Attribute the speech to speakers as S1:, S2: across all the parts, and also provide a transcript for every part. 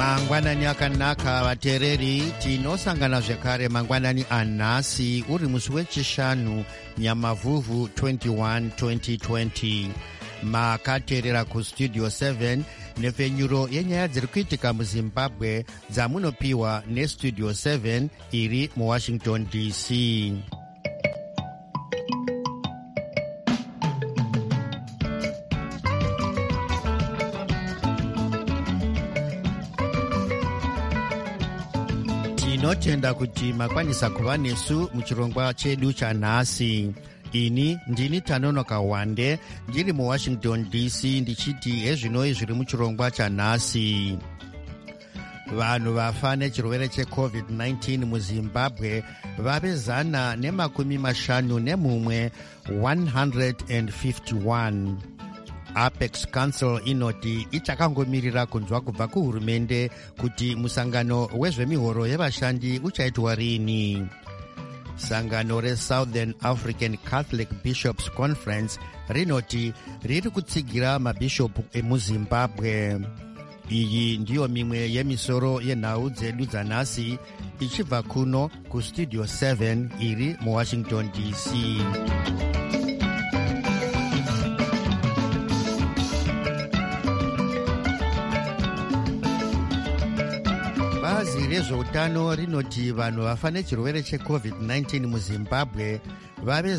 S1: mangwanani akanaka vateereri, tinosangana zvekare mangwanani anhasi uri musi wechishanu Nyamavhuvhu 21 2020. makateerera kustudio 7 nepfenyuro yenyaya dziri kuitika muzimbabwe dzamunopiwa nestudio 7 iri muwashington dc. tinotenda kuti makwanisa kuva nesu muchirongwa chedu chanhasi. ini ndini Tanonoka Wande ndiri muwashington dc ndichiti hezvinoi zviri muchirongwa chanhasi. vanhu vafa nechirwere cheCovid-19 muzimbabwe vave 151 151. Apex Council inoti ichakangomirira kunzwa kubva kuhurumende kuti musangano wezvemihoro yevashandi uchaitwa rini. sangano reSouthern African Catholic Bishops Conference rinoti riri kutsigira mabhishopu emuzimbabwe. iyi ndiyo mimwe yemisoro yenhau dzedu dzanhasi ichibva kuno kustudio 7 iri muwashington dc. bazi rezveutano rinoti vanhu vafa nechirwere cheCovid-19 muzimbabwe vave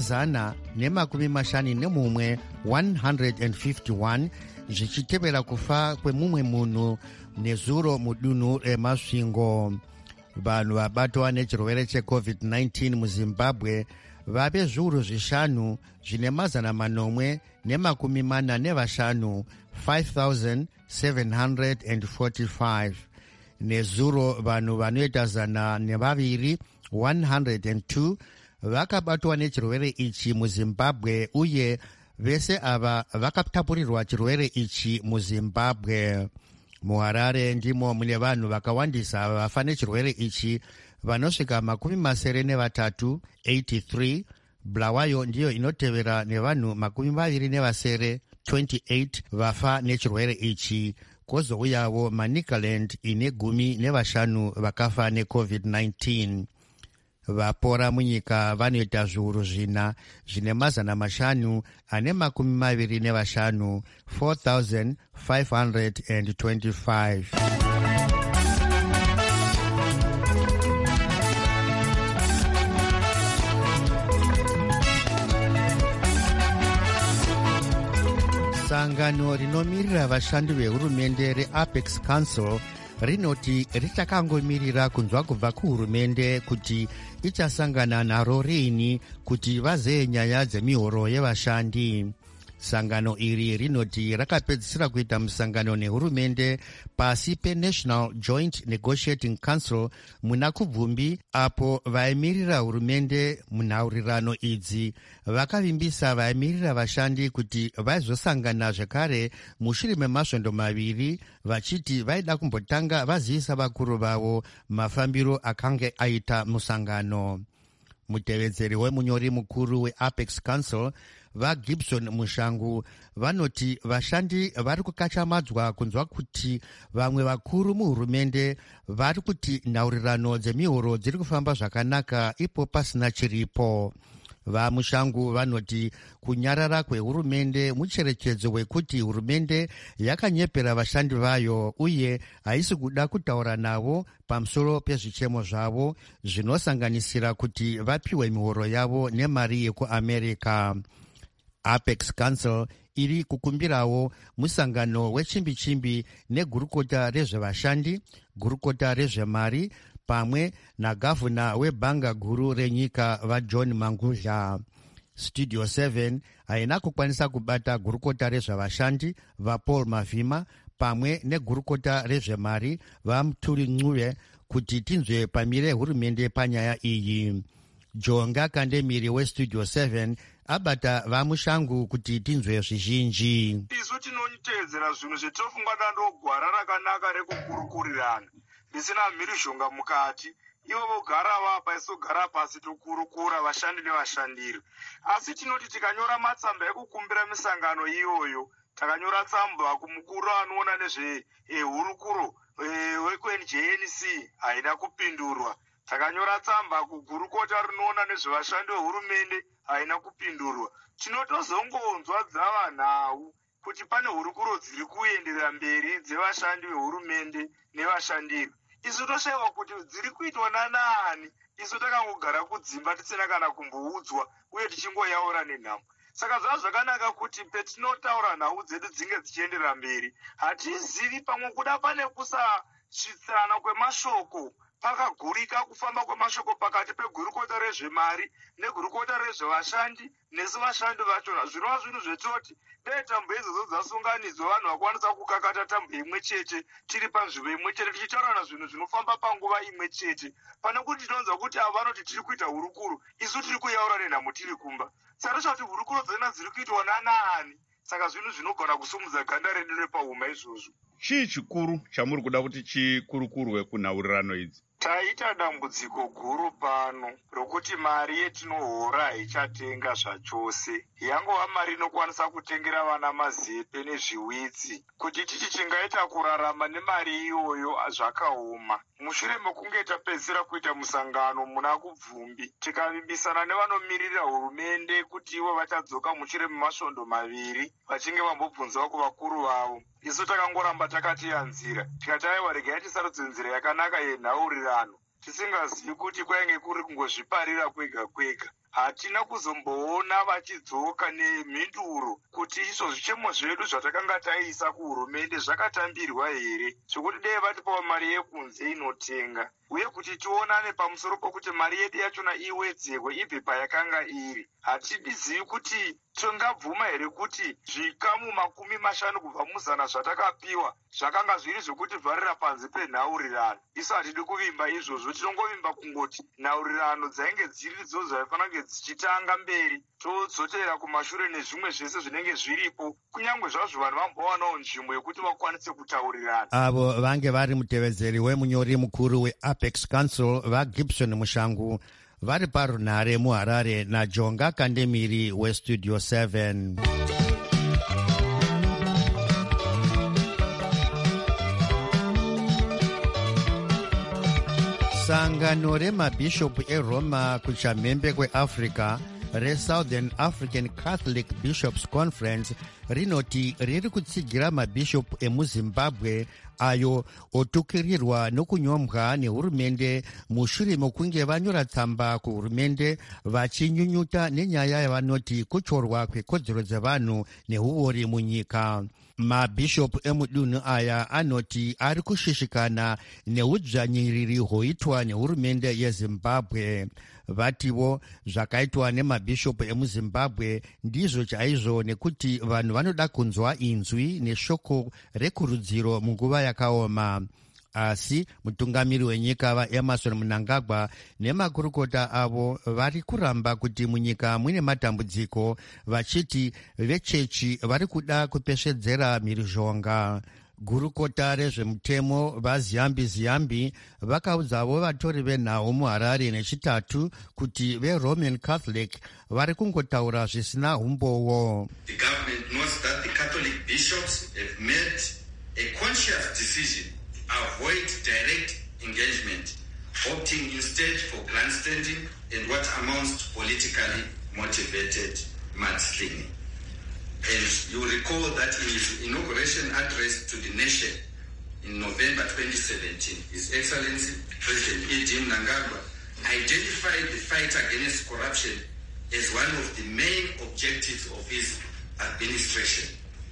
S1: 151 151, zvichitevera kufa kwemumwe munhu nezuro mudunhu remasvingo. vanhu vabatwa nechirwere cheCovid-19 muzimbabwe vave zviuru 5 zvine 445 5745 nezuro vanhu vanoita 102 102 vakabatwa nechirwere ichi muzimbabwe uye vese ava vakatapurirwa chirwere ichi muzimbabwe. muharare ndimo mune vanhu vakawandisa vafa nechirwere ichi vanosvika 83 83. bulawayo ndiyo inotevera nevanhu 27 28 vafa nechirwere ichi. kwozouyawo Manicaland ine 15 vakafa neCovid-19. vapora munyika vanoita zviuru 4 zvine 525 4525. sangano rinomirira vashandi vehurumende reApex Council rinoti richakangomirira kunzwa kubva kuhurumende kuti ichasangana naro rini kuti vazeye nyaya dzemihoro yevashandi. sangano iri rinoti rakapedzisira kuita musangano nehurumende pasi peNational Joint Negotiating Council muna kubvumbi, apo vaimirira hurumende munhaurirano idzi vakavimbisa vaimirira vashandi kuti vaizosangana zvekare mushure memasvondo maviri, vachiti vaida kumbotanga vazivisa vakuru vavo mafambiro akanga aita musangano. mutevedzeri wemunyori mukuru weApex Council vaGibson Mushangu vanoti vashandi vari kukachamadzwa kunzwa kuti vamwe vakuru muhurumende vari kuti nhaurirano dzemihoro dziri kufamba zvakanaka ipo pasina chiripo. vamushangu vanoti kunyarara kwehurumende mucherechedzo wekuti hurumende yakanyepera vashandi vayo uye haisi kuda kutaura navo pamusoro pezvichemo zvavo zvinosanganisira kuti vapiwe mihoro yavo nemari yekuamerica. Apex Council iri kukumbirawo musangano wechimbi-chimbi negurukota rezvevashandi, gurukota rezvemari pamwe nagavhuna webhanga guru renyika vaJohn Mangudya. Studio 7 haina kukwanisa kubata gurukota rezvevashandi vaPaul Mavhima pamwe negurukota rezvemari vaMuturi Ncube kuti tinzwe pamire hurumende panyaya iyi. Jonga Kandemiri weStudio 7 abata vamushangu kuti tinzwe zvizhinji.
S2: isu tinotedzera zvinhu zvetinofunga dandogwara rakanaka rekukurukurirana risina mhirizhonga mukati. ivo vogara vapa isogara pasi tokurukura vashandi nevashandiri. asi tinoti tikanyora matsamba ekukumbira misangano iyoyo takanyora tsamba kumukuru anoona nezvehurukuro wekwenjnc haina kupindurwa. Takanyora tsamba kugurukota rinoona nezvevashandi vehurumende haina kupindurwa. Tinotozongonzwa dzava nhau kuti pane hurukuro dziri kuenderera mberi dzevashandi vehurumende nevashandiri. Isu toshayiwa kuti dziri kuitwa nanaani. Isu takangogara kudzimba tisina kana kumboudzwa uye tichingoyaura nenhamo. Saka zvava zvakanaka kuti petinotaura nhau dzedu dzinge dzichienderera mberi, hatizivi pamwe kuda pane kusasvitsirana kwemashoko, pakagurika kufamba kwemashoko pakati pegurukota rezvemari negurukota rezvevashandi nesu vashandi vachona. Zvinova zvinhu zvetoti dai tambo idzodzo dzasunganidzwa vanhu vakwanisa kukakata tambo imwe chete tiri panzvimbo imwe chete tichitaurana zvinhu zvinofamba panguva imwe chete, pane kuti tinonzwa kuti ava vanoti tiri kuita hurukuro, isu tiri kuyaura nenhamo tiri kumba. Saka kuti hurukuro dzena dziri kuitwa nanaani. Saka zvinhu zvinogona kusumudza ganda redu repahuma izvozvo.
S3: Chii chikuru chamuri kuda kuti chikurukurwe kunhaurirano idzi?
S2: Taita dambudziko guru pano rokuti mari yetinohora haichatenga zvachose. Yangova mari inokwanisa kutengera vana mazepe nezviwitsi. Kuti tichi chingaita kurarama nemari iyoyo zvakaoma. Mushure mekunge tapedzisira kuita musangano muna kubvumbi, tikavimbisana nevanomirira hurumende kuti ivo vachadzoka mushure memasvondo maviri vachinge vambobvunzawo kuvakuru vavo. Isu takangoramba takatiyanzira tikati aiwa regai tisarudze nzira yakanaka yenhaurirano, tisingazivi kuti kwainge kuri kungozviparira kwega kwega. Hatina kuzomboona vachidzoka nemhinduro kuti izvo zvichemo zvedu zvatakanga taisa kuhurumende zvakatambirwa here, zvokuti dai vatipawo mari yekunze inotenga, uye kuti tionane pamusoro pokuti mari yedu yachona iwedzerwe ibve payakanga iri. Hatizivi kuti tingabvuma here kuti zvikamu 50 kubva muzana zvatakapiwa zvakanga zviri zvokuti vharira panze penhaurirano. Isu hatidi kuvimba izvozvo, tinongovimba kungoti nhaurirano dzainge dziri dzo zvaifanira kunge dzichitanga mberi, todzotera kumashure nezvimwe zvese zvinenge zviripo, kunyange zvazvo vanhu vambowanawo nzvimbo yekuti vakwanise kutaurirana.
S1: Avo vange vari mutevedzeri wemunyori mukuru weApex Council vaGibson Mushangu vari parunhare muHarare naJonga Kandemiri weStudio 7. Sangano remabhishopu eRoma kuchamhembe kweAfrica reSouthern African Catholic Bishops Conference rinoti riri kutsigira mabhishopu emuZimbabwe ayo otukirirwa nokunyombwa nehurumende mushure mekunge vanyora tsamba kuhurumende vachinyunyuta nenyaya yavanoti kuchorwa kwekodzero dzevanhu nehuori munyika. Mabhishopu emudunhu aya anoti ari kushishikana neudzvanyiriri hwoitwa nehurumende yeZimbabwe. Vativo zvakaitwa nemabhishopu emuZimbabwe ndizvo chaizvo, nekuti vanhu vanoda kunzwa inzwi neshoko rekurudziro munguva yakaoma. Asi mutungamiri wenyika vaEmerson Mnangagwa nemakurukota avo vari kuramba kuti munyika mune matambudziko, vachiti vechechi vari kuda kupesvedzera mhirizhonga. Gurukota rezvemutemo vaZiyambi vakaudzawo vatori venhau muHarare nechitatu kuti veRoman Catholic vari kungotaura zvisina umbowo.
S4: The government knows that the Catholic bishops have made a conscious decision to avoid direct engagement, opting instead for grandstanding and what amounts to politically motivated mudslinging. And you recall that in his inauguration address to the nation in November 2017, His Excellency President E.D. Mnangagwa identified the fight against corruption as one of the main objectives of his administration.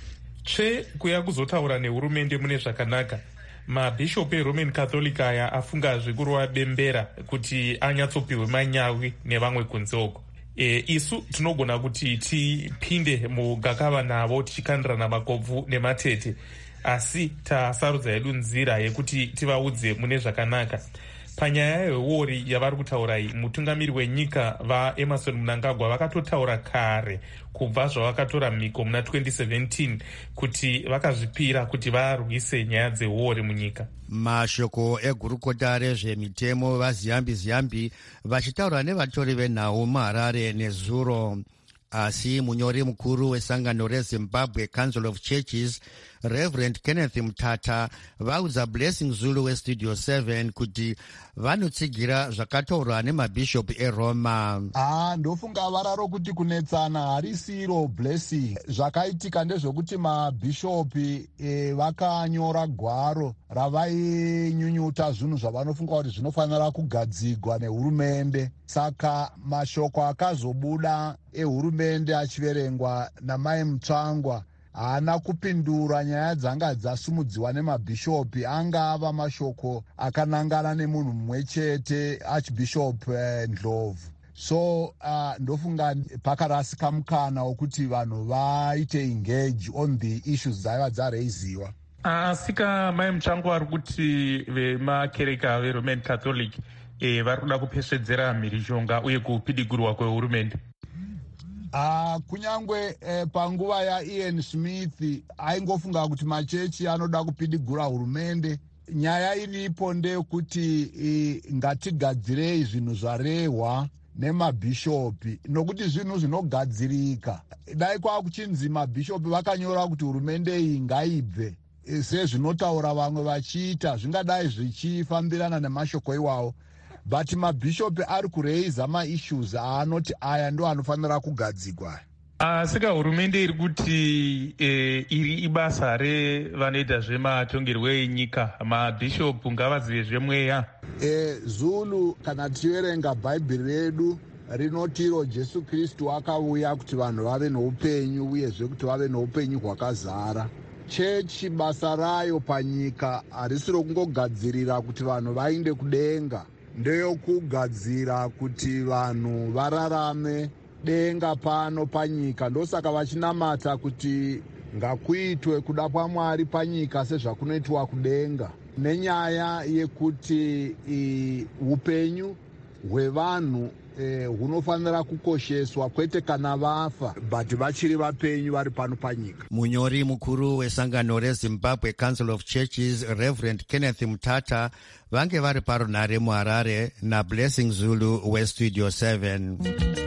S5: Kuya kuzotaura nehurumende mune zvakanaka. Mabhishopu eRoman Catholic aya afunga zvikurwa bembera kuti anyatsopiwe manyawi nevamwe kunze uko. Isu tinogona kuti tipinde mugakava navo tichikandirana makobvu nematete, asi tasarudza yedu nzira yekuti tivaudze mune zvakanaka. Panyaya yewori yavari kutaura iyi, mutungamiri wenyika vaEmerson Mnangagwa vakatotaura kare kubva zvavakatora mhiko muna 2017 kuti vakazvipira kuti varwise nyaya dzewori munyika.
S1: Mashoko egurukota rezvemitemo vaZiyambi vachitaura nevatori venhau muHarare nezuro. asi munyori mukuru wesangano rezimbabwe council of churches Reverend Kenneth Mutata vaudza Blessing Zulu westudio 7 kuti vanotsigira zvakataurwa nemabhishopu eRoma.
S6: Ndofunga vararo kuti kunetsana harisiro Blessing. Zvakaitika ndezvekuti mabhishopi vakanyora gwaro ravainyunyuta zvinhu zvavanofunga kuti zvinofanira kugadzigwa nehurumende. Saka mashoko akazobuda ehurumende achiverengwa naMai Mutsvangwa haana kupindura nyaya dzanga dzasumudziwa nemabhishopi. Angava mashoko akanangana nemunhu mumwe chete, Archbishop Ndlovu. So ndofunga pakarasika mukana wokuti vanhu vaite engage on the issues dzaiva dzareiziwa.
S5: Asika Mai Mutsvangwa ari kuti vemakereka veRoman Catholic vari kuda kupesvedzera mhirizhonga uye kupidigurwa kwehurumende.
S6: Kunyangwe panguva yaIan Smith aingofunga kuti machechi anoda kupidigura hurumende. Nyaya iripo ndeyekuti ngatigadzirei zvinhu zvarehwa nemabhishopi, nokuti zvinhu zvinogadzirika. Dai kwakuchinzi mabhishopi vakanyora kuti hurumende iyi ngaibve sezvinotaura vamwe vachiita, zvingadai zvichifambirana nemashoko iwawo. But mabhishopi ari kureiza maissues aanoti aya ndo anofanira kugadzigwa.
S5: Saka hurumende iri kuti iri ibasa revanoita zvematongerwo enyika, mabhishopu ngavazive zvemweya.
S6: Zulu kana tichiverenga bhaibheri redu rinotiro Jesu Kristu akauya kuti vanhu vave noupenyu uyezve kuti vave noupenyu hwakazara. Chechi basa rayo panyika harisi rokungogadzirira kuti vanhu vainde kudenga, ndeyokugadzira kuti vanhu vararame denga pano panyika. Ndosaka vachinamata kuti ngakuitwe kuda kwaMwari panyika sezvakunoitwa kudenga, nenyaya yekuti upenyu hwevanhu hunofanira kukosheswa, kwete kana vafa but vachiri vapenyu vari pano panyika.
S1: Munyori mukuru wesangano reZimbabwe Council of Churches Reverend Kenneth Mutata vange vari parunhare muHarare naBlessing Zulu westudio 7.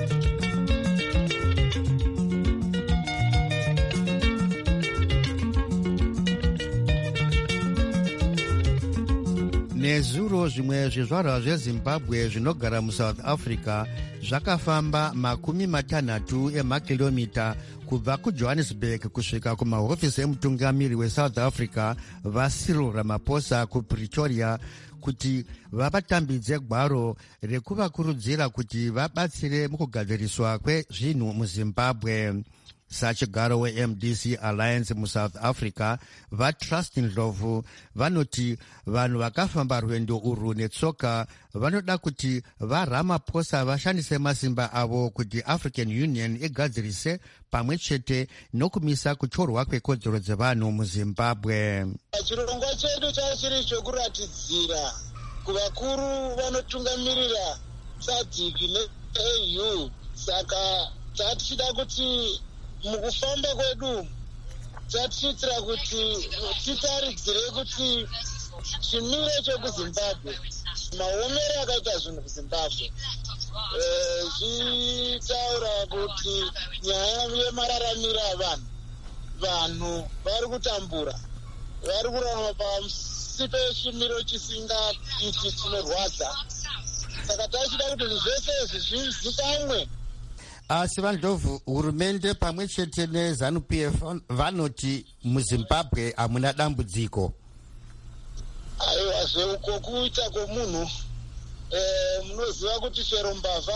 S1: Nezuro zvimwe zvizvarwa zveZimbabwe zvinogara muSouth Africa zvakafamba 60 emakilomita kubva kuJohannesburg kusvika kumahofisi emutungamiri weSouth Africa vaCyril Ramaphosa kuPretoria kuti vavatambidze gwaro rekuvakurudzira kuti vabatsire mukugadziriswa kwezvinhu muZimbabwe. Sachigaro weMDC Alliance muSouth Africa vaTrust Ndlovu vanoti vanhu vakafamba rwendo urwu netsoka vanoda kuti vaRamaphosa vashandise masimba avo kuti African Union igadzirise pamwe chete nokumisa kutorwa kwekodzero dzevanhu muZimbabwe.
S7: Chirongwa chedu chachiri chokuratidzira kuvakuru vanotungamirira SADC neAU. Saka tatichida kuti mukufamba kwedu tatichitira kuti titaridzire kuti chimiro chekuZimbabwe, maomero akaita zvinhu kuZimbabwe, zvitaura kuti nyaya yemararamiro avanhu, vanhu vari kutambura, vari kurarama pasi pechimiro chisingaiti chinorwadza. Saka tachida kuti zvese izvi zvizikamwe.
S1: Asi Ndlovu, hurumende pamwe chete neZANU-PF vanoti muZimbabwe hamuna dambudziko.
S7: Aiwa, zveuko kuita kwomunhu, munoziva kuti chero mbavha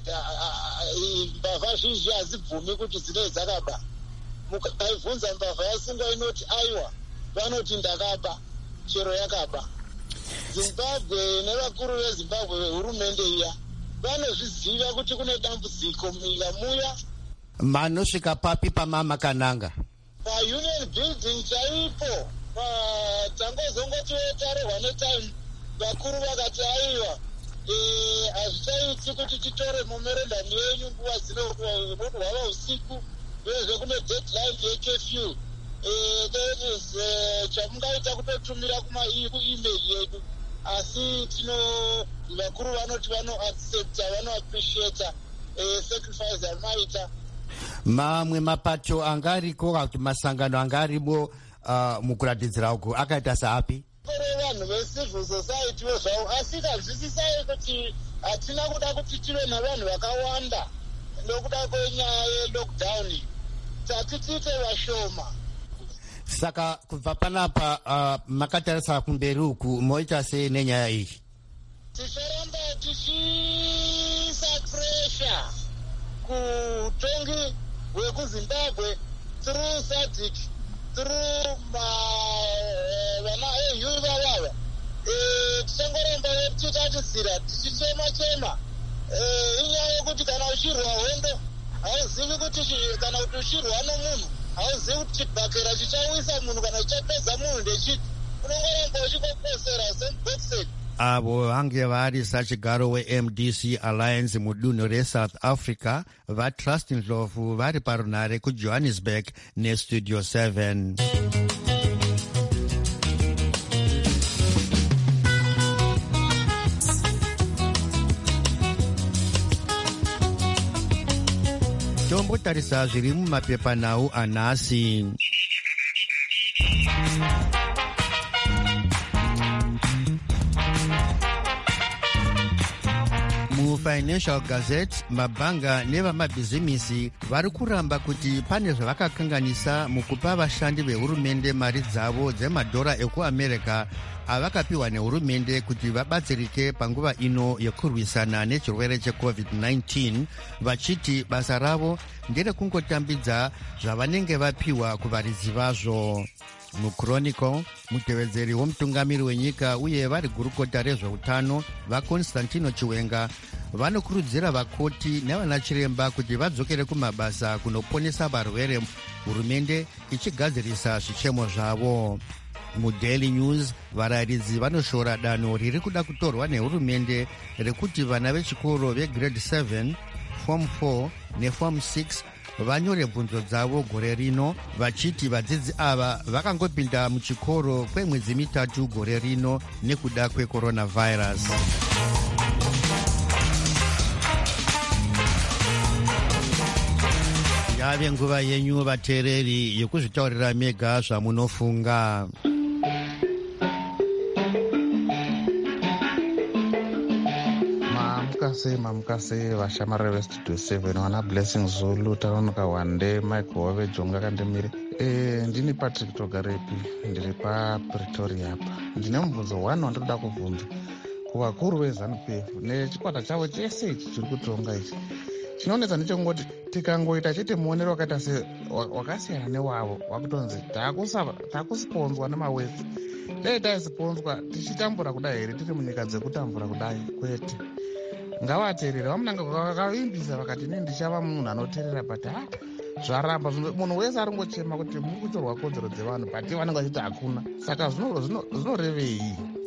S7: zhinji hadzibvumi kuti dzinenge dzakaba. Mukaibvunza mbavha yasungwa inoti aiwa, vanoti ndakaba, chero yakaba. Zimbabwe nevakuru veZimbabwe vehurumende iya vanozviziva kuti kune dambudziko munyika muya.
S1: Manosvika papi pamamakananga?
S7: PaUnion Building chaipo, tangozongoti tarehwa netime, vakuru vakati aiwa, hazvichaiti kuti titore memorandum yenyu nguva dzinokuti hwava usiku, uyezve kune deadline yeCurfew. That is chamungaita kutotumira kuemail yedu. Asi vakuru vanoti vanoaccepta, vanoappreciata sacrifice yamaita.
S1: Mamwe mapato angariko kana kuti masangano angarimo mukuratidzira uku akaita saapi?
S7: Vanhu vecivil society vezvavo, asi tanzwisisai kuti hatina kuda kuti tive navanhu vakawanda nokuda kwenyaya yelockdown, tati tiite vashoma.
S1: Saka kubva panapa makatarisa kumberi uku moita sei nenyaya iyi?
S7: Ticharamba tichiisa pressure kutongi wekuzimbabwe through SADC, through vana EU vavava. Tichangoramba tichitatisira tichichema-chema. Inyaya yekuti kana uchirwa hondo hauzivi kuti kana kuti uchirwa nomunhu hauzivi kuti chibhakera chichawisa munhu kana chichapedza munhu ndechiti, unongoramba uchikoposera sembokiseni.
S1: Avo vange vari sachigaro weMDC Alliance mudunhu reSouth Africa vaTrust Ndlovu vari parunare kuJohannesburg neStudio 7. Tombotarisa zviri mumapepanhau anhasi. Financial Gazette, mabhanga nevamabhizimisi vari kuramba kuti pane zvavakakanganisa mukupa vashandi vehurumende mari dzavo dzemadhora ekuamerica avakapiwa nehurumende kuti vabatsirike panguva ino yekurwisana nechirwere cheCovid-19, vachiti basa ravo nderekungotambidza zvavanenge vapiwa kuvaridzi vazvo. MuChronicle, mutevedzeri womutungamiri wenyika uye vari gurukota rezveutano vaConstantino Chiwenga vanokurudzira vakoti nevanachiremba kuti vadzokere kumabasa kunoponesa varwere, hurumende ichigadzirisa zvichemo zvavo. MuDaily News, varayiridzi vanoshora danho riri kuda kutorwa nehurumende rekuti vana vechikoro vegrade 7, form 4 neform 6 vanyore bvunzo dzavo gore rino, vachiti vadzidzi ava vakangopinda muchikoro kwemwedzi mitatu gore rino nekuda kwecoronavirus. Yave nguva yenyu vateereri yekuzvitaurira mega zvamunofunga.
S8: mamukase vashamari vestudio 7 vana Blessing Zulu, Taronoka Wande, Mike Wave Jonga Kandemire. Ndini Patrick Togarepi, ndiri paPretoria apa. Ndine mubvunzo 1 wandinoda kubvunza kuvakuru veZANU-PF nechikwata chavo chese ichi chiri kutonga ichi. Chinoonedza ndechongoti tikangoita chete muonero wakaita se wakasiyana newavo wakutonzi takusponzwa nemawetsi, dai taisponzwa tichitambura kudai here tiri munyika dzekutambura kudai kwete. Ngavateerera vamunanga vakavimbisa vakati ini ndichava munhu anoteerera pati zvaramba munhu wese aringochema kuti muri kutorwa kodzero dzevanhu pati vanenge vachiti hakuna. Saka zvinorevei?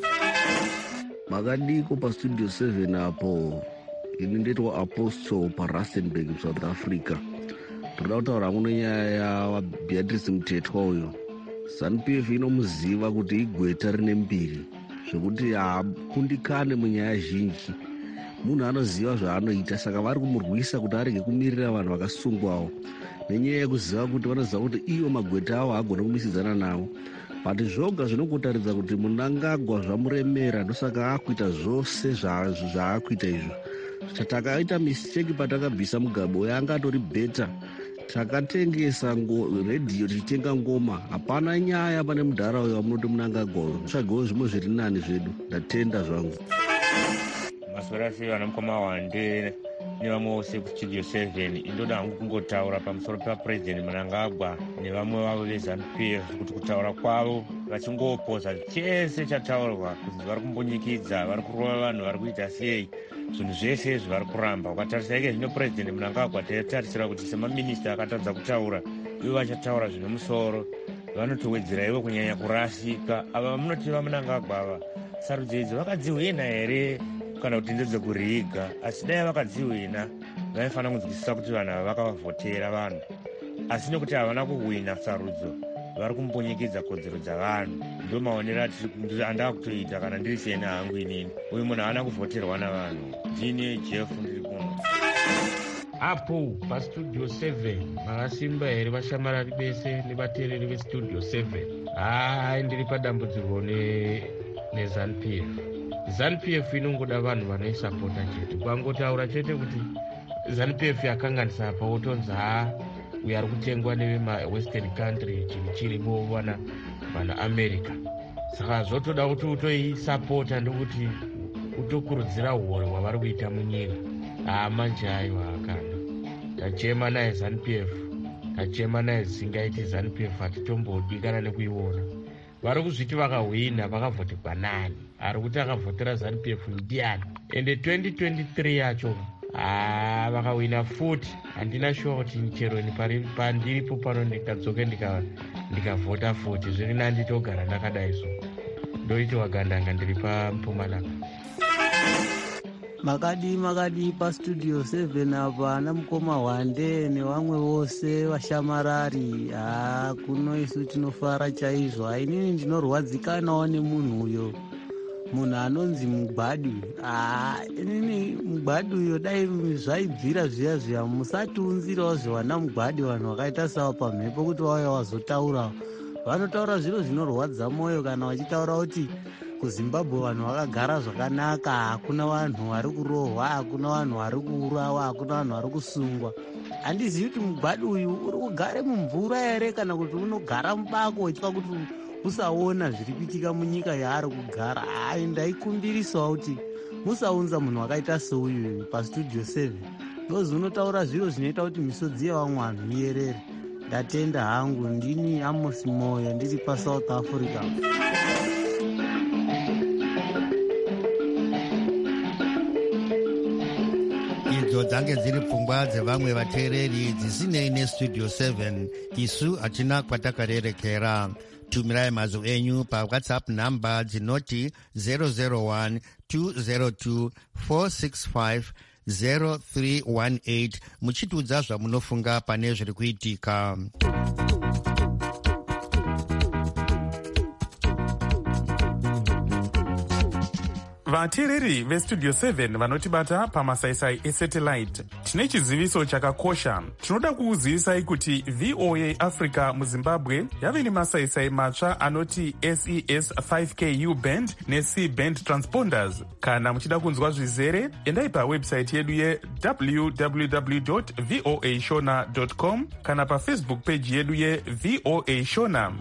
S9: Makadiko paStudio 7 apo, ini ndetwa Apostle paRustenburg, South Africa. Toda kutaura muno nyaya yaBeatrice Mtetwa uyo. ZANU-PF inomuziva kuti igweta rine mbiri zvekuti haakundikane munyaya zhinji. Munhu anoziva zvaanoita, saka vari kumurwisa kuti arege kumirira vanhu vakasungwawo, nenyaya yekuziva kuti vanoziva kuti ivo magweta avo haagona kumisidzana navo. Pati zvoga zvinokutaridza kuti Mnangagwa zvamuremera, ndosaka akuita zvose zvaakuita izvo. Takaita mistake patakabvisa Mugabe yanga atori beta, takatengesa redhiyo tichitenga ngoma. Hapana nyaya pane mudhara wamunoti Mnangagwa tsvagewo zvimwe zviri nani zvedu. Ndatenda zvangu.
S10: Maswera sei vana Mukoma Wande nevamwe vose kuStudio 7. Indoda hangu kungotaura pamusoro paPresident Mnangagwa nevamwe vavo veZANU-PF kuti kutaura kwavo vachingopoza chese chataurwa kuti vari kumbonyikidza, vari kurova vanhu, vari kuita sei, zvinhu zvese izvi vari kuramba. Ukatarisa ike zvino President Mnangagwa taitarisira kuti semaminista akatadza kutaura ivo vachataura zvine musoro, vanotowedzera ivo kunyanya kurasika. Ava munoti vaMnangagwa ava sarudzo idzi vakadzihwina here kana kuti ndedzekuriga? Asi dai vakadzihwina vaifanira kunzwisisa kuti vanhu ava vakavavhotera vanhu, asi nekuti havana kuhwina sarudzo vari kumbonyikidza kodzero dzavanhu. Ndo maonero andava kutoita kana ndiri sena hangu inini. Uyu munhu havana kuvhoterwa navanhu. Ndini Jeff ndiri kuno. apo pastudio 7 makasimba here vashamarari bese nevateereri vestudio 7. Ndiri padambudzirwo nezanupf. Zanupf inongoda vanhu vanoisapota chete, kwangotaura chete kuti Zanupf yakanganisa pa wotonzi uyo ari kutengwa nevema-western country chinhu chiripo vana America. Saka zvotoda kuti utoisapota ndokuti utokurudzira uhoyo hwavari kuita munyika. Manje aiwa akana tachema naye Zanupf, tachema naye Zingaiti Zanupf hatitombodi kana nekuiona. Vari kuzviti vakahwina vakavhotekwa nani, ari kuti akavhotera Zanupf ndiani, ende 2023 yacho vakahwina futi. Handina shuwa kuti chero pandiripo pano ndikadzoke ndikavhota futi, zviri nanditogara ndakadai so ndoiti wagandanga ndiri paMpumalanga.
S11: Makadi pastudio 7 apa ana mukoma Hwande nevamwe vose vashamarari. Kuno isu tinofara chaizvo. Inini ndinorwadzikanawo nemunhu uyo, munhu anonzi Mugwadu. Inini Mugwadu uyo dai zvaibvira zviya musatiunzirawo zvevana Mugwadu, vanhu vakaita sawo pamhepo kuti vauya vazotaura. Vanotaura zviro zvinorwadza mwoyo kana vachitaura kuti kuZimbabwe vanhu vakagara zvakanaka, hakuna vanhu vari kurohwa, hakuna vanhu vari kuurawa, hakuna vanhu vari kusungwa. Handizivi kuti Mugwadu uyu uri kugare mumvura here kana kuti unogara mubako uchitya kuti usaona zviri kuitika munyika yaari kugara. Ndaikumbirisawo kuti musaunza munhu wakaita seuyu pastudio 7 ndozi unotaura zviro zvinoita kuti misodzi yevamwe vanhu iyerere. Ndatenda hangu. Ndini Amos Moyo, ndiri paSouth Africa.
S1: Idzo dzange dziri pfungwa dzevamwe vateereri dzisinei nestudio 7. Isu hatina kwatakarerekera. Tumirai mazwi enyu paWhatsApp namba dzinoti 001 202 465 0318 muchitiudza zvamunofunga pane zviri kuitika.
S5: Vateereri vestudio 7 vanotibata pamasaisai esatellite, tine chiziviso chakakosha. Tinoda kukuzivisai kuti VOA Africa muZimbabwe yave nemasaisai matsva anoti SES 5K U-band neC-band transponders. Kana muchida kunzwa zvizere, endai pawebsite yedu www.voashona.com kana pafacebook page yedu yeVOA Shona.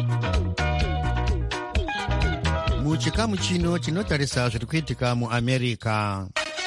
S1: Muchikamu chino tinotarisa zviri kuitika muAmerica.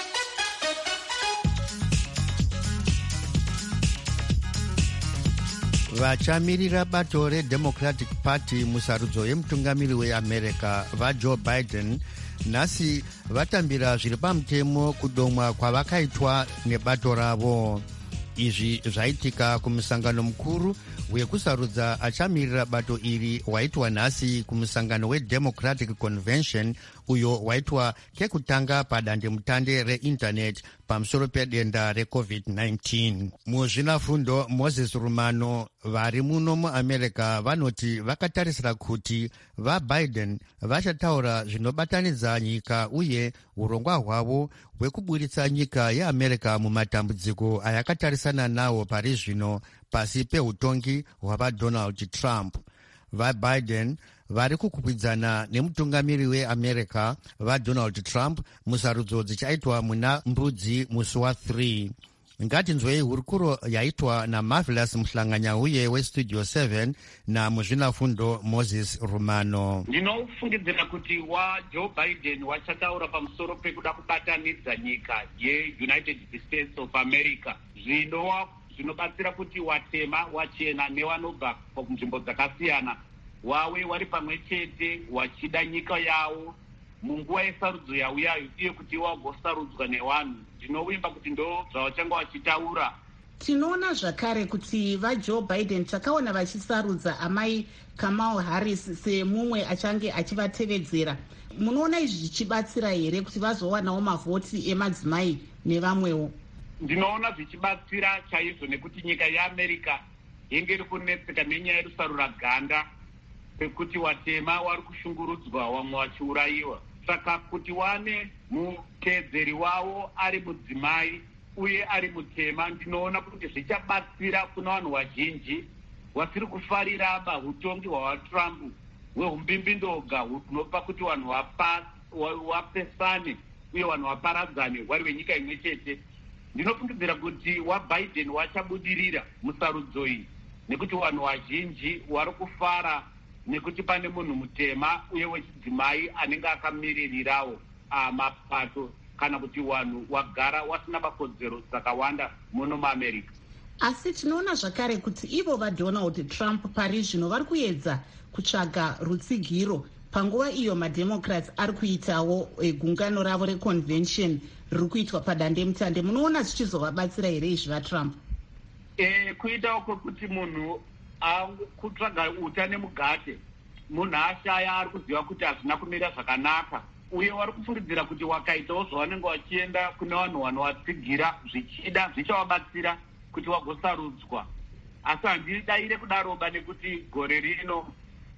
S1: Vachamirira bato reDemocratic Party musarudzo yemutungamiri weAmerica vaJoe Biden nhasi vatambira zviri pamutemo kudomwa kwavakaitwa nebato ravo. Izvi zvaitika kumusangano mukuru wekusarudza achamirira bato iri waitwa nhasi kumusangano weDemocratic Convention uyo waitwa kekutanga padandemutande reinternet pamusoro pedenda reCovid-19. Muzvinafundo Moses Rumano vari muno muAmerica vanoti vakatarisira kuti vaBiden vachataura zvinobatanidza nyika uye urongwa hwavo hwekuburitsa nyika yeAmerica mumatambudziko ayakatarisana nawo pari zvino pasi peutongi hwavaDonald Trump. VaBiden vari kukwikwidzana nemutungamiri weAmerica vaDonald Trump musarudzo dzichaitwa muna Mbudzi musi wa3. Ngatinzwei hurukuro yaitwa naMarvelous Muhlanganyauye westudio 7 namuzvinafundo Moses Rumano.
S12: Ndinofungidzira kuti waJoe Biden wachataura pamusoro pekuda kubatanidza nyika yeUnited States of America zvinobatsira kuti watema, wachena nevanobva kunzvimbo dzakasiyana wawe vari pamwe chete wachida nyika yavo munguva yesarudzo yauyayo uye kuti wagosarudzwa nevanhu. Ndinovimba kuti ndo zvavachanga vachitaura.
S13: Tinoona zvakare kuti vaJoe Biden takaona vachisarudza amai Kamala Harris semumwe achange achivatevedzera. Munoona izvi zvichibatsira here kuti vazowanawo mavhoti emadzimai nevamwewo?
S12: Ndinoona zvichibatsira chaizvo nekuti nyika yeAmerica yenge iri kunetseka nenyaya yerusarura ganda pekuti watema wari kushungurudzwa vamwe vachiurayiwa. Saka kuti wane muteedzeri wavo ari mudzimai uye ari mutema, ndinoona kuti zvichabatsira kuna vanhu vazhinji vasiri kufarira utongi hwaTrump hwehumbimbidoga hunopa kuti vanhu vapesane uye vanhu vaparadzane vari venyika imwe chete. Ndinofungidzira kuti waBiden wachabudirira musarudzo iyi nekuti vanhu vazhinji vari kufara nekuti pane munhu mutema uye wechidzimai anenge akamiririrawo mapato kana kuti vanhu wagara wasina makodzero dzakawanda muno muAmerica.
S13: Asi tinoona zvakare kuti ivo vaDonald Trump pari zvino vari kuedza kutsvaga rutsigiro panguva iyo maDemocrats ari kuitawo gungano ravo reconvention riri kuitwa padandemutande. Munoona zvichizovabatsira here izvi vaTrump?
S12: Kuitawo kwekuti munhu kutsvaga uta nemugate, munhu ashaya ari kuziva kuti hazvina kumira zvakanaka, uye vari kufungidzira kuti wakaitawo zvavanenge vachienda kune vanhu vanovatsigira zvichida zvichavabatsira kuti vagosarudzwa. Asi handidayire kudaroba nekuti gore rino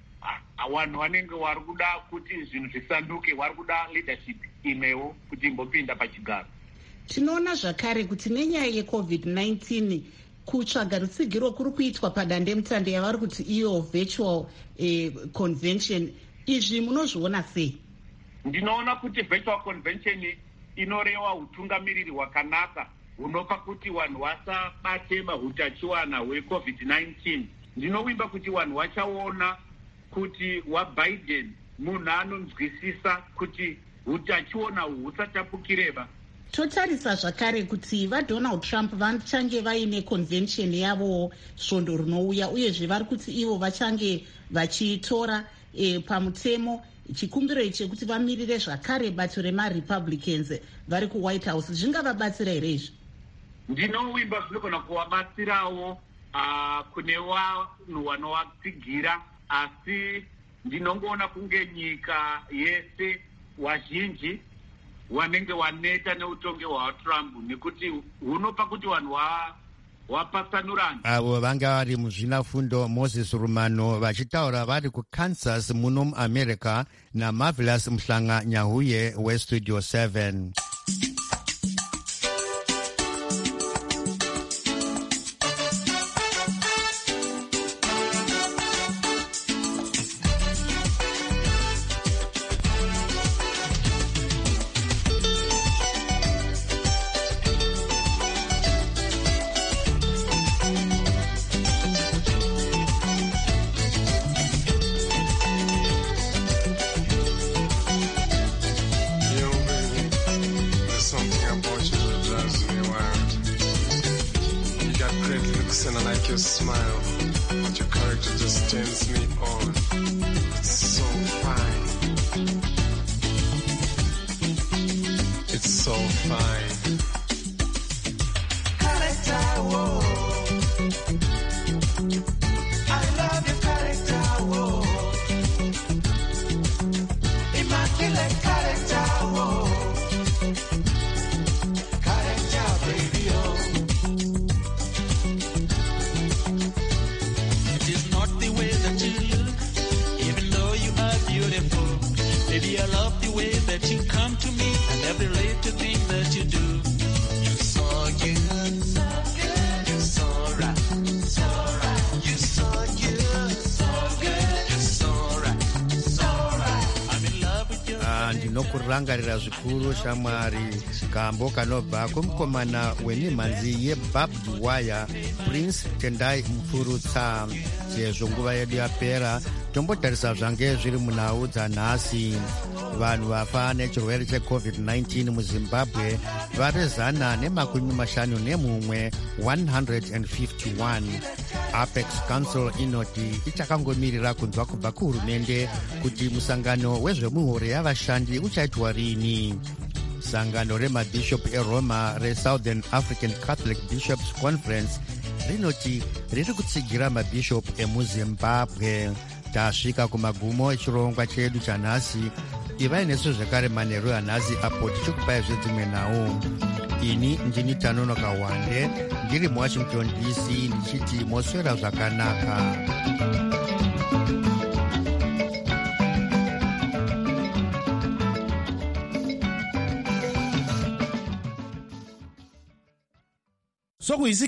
S12: vanhu vanenge vari kuda kuti zvinhu zvisanduke, vari kuda leadership imwewo kuti imbopinda pachigaro.
S13: Tinoona zvakare kuti nenyaya yeCovid-19 kutsvaga rutsigiro kuri kuitwa padandemutande yavari kuti iyo virtual convention. Izvi munozviona sei?
S12: Ndinoona kuti virtual convention inoreva utungamiriri hwakanaka hunopa kuti vanhu vasabate utachiwana hweCovid-19. Ndinovimba kuti vanhu vachaona kuti waBiden munhu anonzwisisa kuti utachiona husatapukireba.
S13: Totarisa zvakare kuti vaDonald Trump vachange vaine convention yavo svondo rinouya, uyezve vari kuti ivo vachange vachitora pamutemo chikumbiro chekuti vamirire zvakare bato remaRepublicans vari kuWhite House. Zvingavabatsira here izvi?
S12: Ndinovimba zvinogona kuvabatsirawo kune vanhu vanovatsigira, asi ndinongoona kunge nyika yese vazhinji wanenge waneta neutongi hwaTrump nekuti hunopa kuti vanhu vapasanurana.
S1: Avo vanga vari muzvinafundo Moses Rumano vachitaura vari kuKansas muno muAmerica naMarvelous Mhlanga Nyahuye weStudio 7.
S14: And I like your smile, but your character just turns me on. It's so fine. It's so fine. Character, whoa. I love your character, whoa. Immaculate character, whoa. Character, baby, oh.
S15: Baby, I love the way that you come to me and every little thing that you do. You're so good, so good, you're so right, so right. You're so good, so good, you're so right, so right. I'm in love with you.
S1: Ndinokurangarira zvikuru shamwari kambo kanobva kumukomana wenimhanzi yeBarbed Wire Prince Tendai Mufurutsa. Sezvo nguva yedu yapera, tombotarisa zvange zviri munhau dzanhasi. Vanhu vafa nechirwere cheCovid-19 muZimbabwe vari 151, 151. Apex Council inoti ichakangomirira kunzwa kubva kuhurumende kuti musangano wezvemuhuro yavashandi uchaitwa rini. Sangano remabhishop eRoma reSouthern African Catholic Bishops Conference rinoti riri kutsigira mabhishop emuZimbabwe. Tasvika kumagumo echirongwa chedu chanhasi. Ivai nesu zvekare manheru anhasi apo tichikupai zvedzimwe nhau. Ini ndini Tanonoka Wande ndiri muWashington DC ndichiti moswera zvakanaka.
S16: sokuyisi